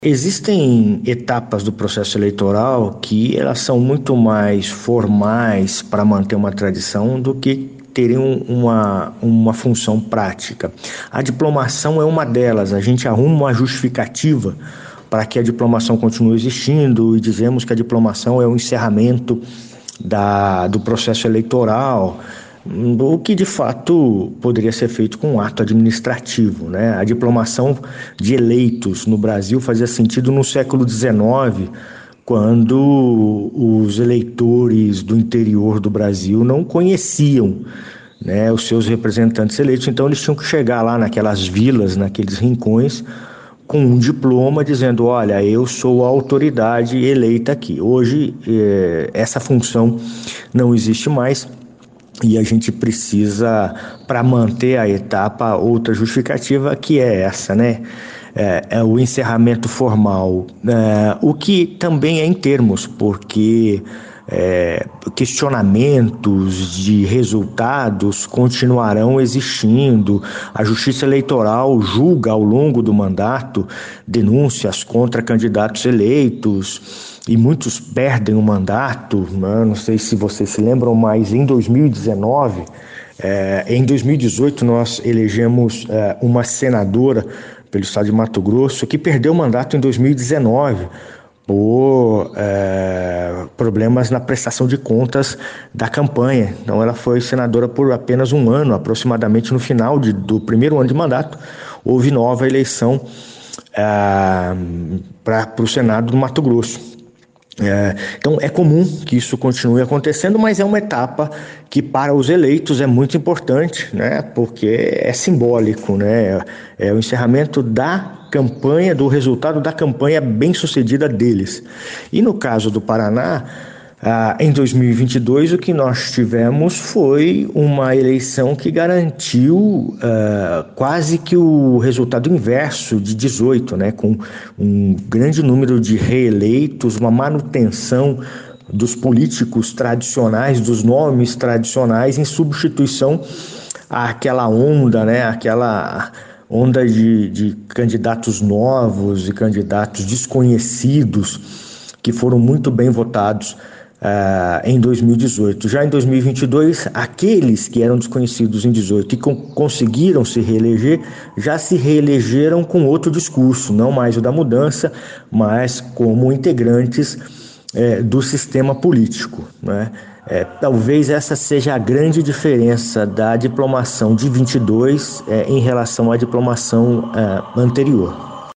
Existem etapas do processo eleitoral que elas são muito mais formais para manter uma tradição do que terem uma função prática. A diplomação é uma delas. A gente arruma uma justificativa para que a diplomação continue existindo e dizemos que a diplomação é o encerramento do processo eleitoral, o que de fato poderia ser feito com um ato administrativo, né? A diplomação de eleitos no Brasil fazia sentido no século XIX, quando os eleitores do interior do Brasil não conheciam, né, os seus representantes eleitos, então eles tinham que chegar lá naquelas vilas, naqueles rincões, com um diploma dizendo: olha, eu sou a autoridade eleita aqui. Hoje essa função não existe mais. E a gente precisa, para manter a etapa, outra justificativa, que é essa, né? É o encerramento formal, o que também é em termos, porque questionamentos de resultados continuarão existindo. A Justiça Eleitoral julga ao longo do mandato denúncias contra candidatos eleitos, e muitos perdem o mandato, né? Não sei se vocês se lembram, mas em 2019, em 2018 nós elegemos uma senadora pelo estado de Mato Grosso que perdeu o mandato em 2019 por problemas na prestação de contas da campanha. Então ela foi senadora por apenas um ano, aproximadamente no final do primeiro ano de mandato, houve nova eleição para o Senado do Mato Grosso. Então é comum que isso continue acontecendo, mas é uma etapa que para os eleitos é muito importante, né? Porque é simbólico, né? É o encerramento da campanha, do resultado da campanha bem-sucedida deles. E no caso do Paraná, em 2022, o que nós tivemos foi uma eleição que garantiu quase que o resultado inverso de 18, né? Com um grande número de reeleitos, uma manutenção dos políticos tradicionais, dos nomes tradicionais, em substituição àquela onda, né? Aquela onda de candidatos novos e candidatos desconhecidos que foram muito bem votados em 2018. Já em 2022, aqueles que eram desconhecidos em 2018 e conseguiram se reeleger, já se reelegeram com outro discurso, não mais o da mudança, mas como integrantes do sistema político, né? Talvez essa seja a grande diferença da diplomação de 22 em relação à diplomação anterior.